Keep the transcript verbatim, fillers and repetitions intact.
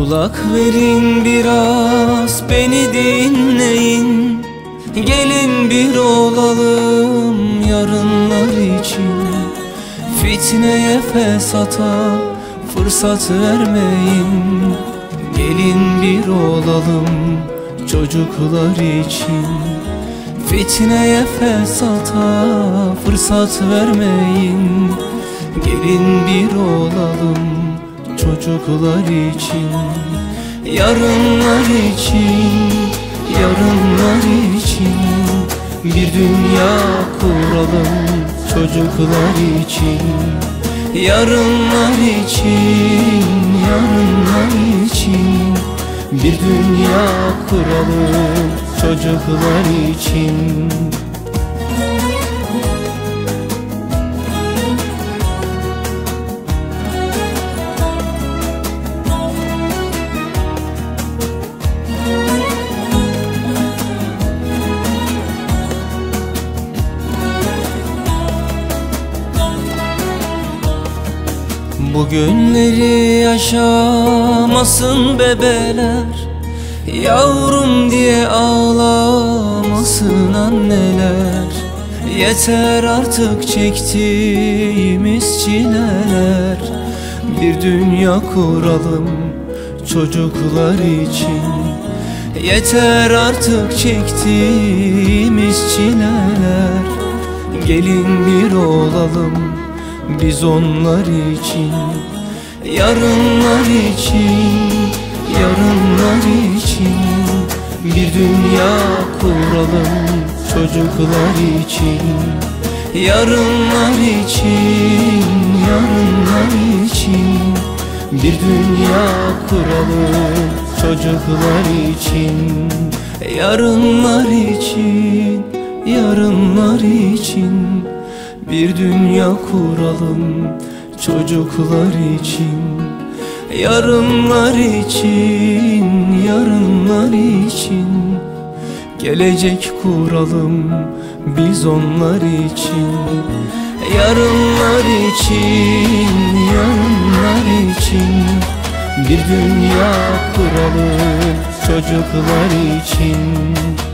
Kulak verin biraz, beni dinleyin. Gelin bir olalım yarınlar için. Fitneye fesata fırsat vermeyin. Gelin bir olalım çocuklar için. Fitneye fesata fırsat vermeyin. Gelin bir olalım çocuklar için. Yarınlar için, yarınlar için bir dünya kuralım çocuklar için. Yarınlar için, yarınlar için bir dünya kuralım çocuklar için. Bu günleri yaşamasın bebeler, yavrum diye ağlamasın anneler. Yeter artık çektiğimiz çileler. Bir dünya kuralım çocuklar için. Yeter artık çektiğimiz çileler. Gelin bir olalım biz onlar için. Yarınlar için, yarınlar için bir dünya kuralım çocuklar için. Yarınlar için, yarınlar için bir dünya kuralım çocuklar için. Yarınlar için, yarınlar için bir dünya kuralım çocuklar için. Yarınlar için, yarınlar için gelecek kuralım biz onlar için. Yarınlar için, yarınlar için bir dünya kuralım çocuklar için.